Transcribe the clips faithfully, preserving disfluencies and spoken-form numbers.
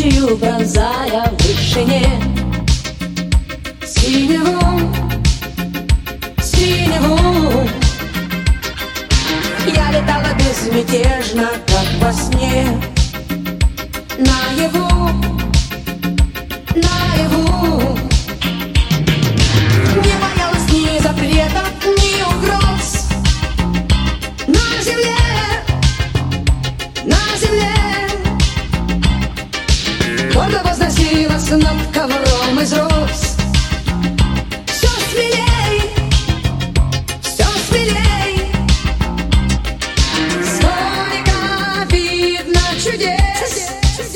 ночью, пронзая в вышине синеву, синеву. Я летала безмятежно, как во сне, наяву, наяву. Не боялась ни запретов, ни угроз. На земле, на земле гордо возносилась над ковром из роз. Все смелей, все смелей. Сколько видно чудес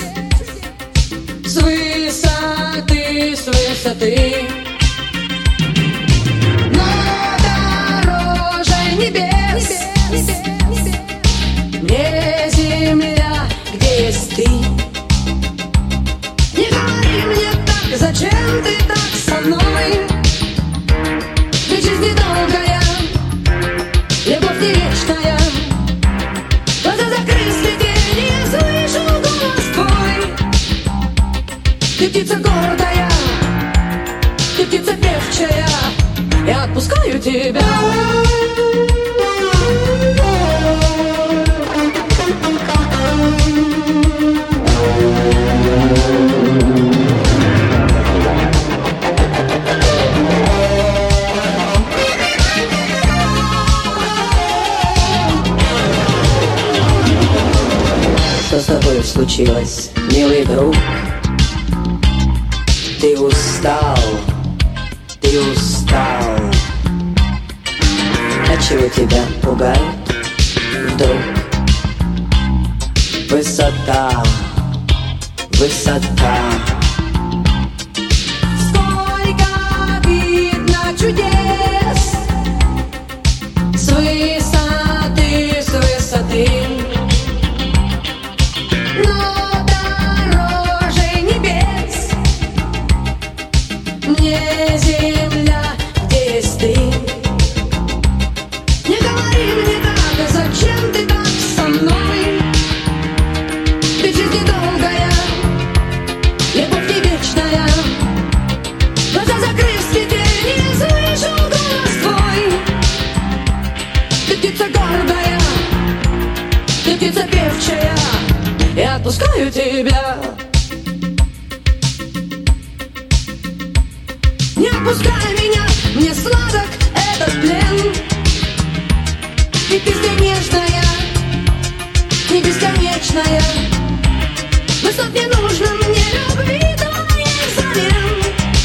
с высоты, с высоты. Но дороже небес мне земля, где есть ты. Не говори мне так, зачем ты так со мной? Ведь жизнь недолгая, любовь не вечная. Глаза закрыть, свети, я слышу голос твой. Ты птица гордая, ты птица певчая, я отпускаю тебя. Что с тобой случилось, милый друг? Ты устал, ты устал. Отчего тебя пугает вдруг высота, высота? Сколько видно чудес с высоты, с высоты. Но дороже небес мне земля, где есть ты. Не говори мне так, зачем ты так со мной? Ведь жизнь недолгая, любовь не вечная. Глаза закрыв, свети, я слышу голос твой. Ты птица гордая, ты птица певчая, я отпускаю тебя. Не отпускай меня, мне сладок этот плен. Ведь ты здесь нежная, не бесконечная. Высот не нужно мне, любви твоей взамен.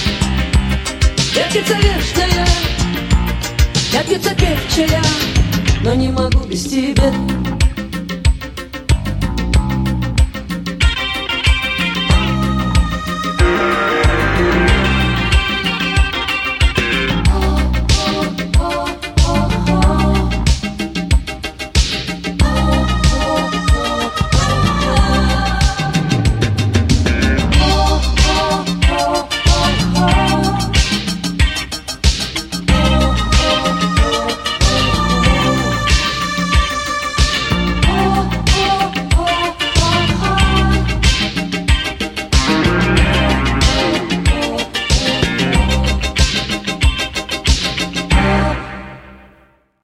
Я птица вечная, я птица певчая, но не могу без тебя.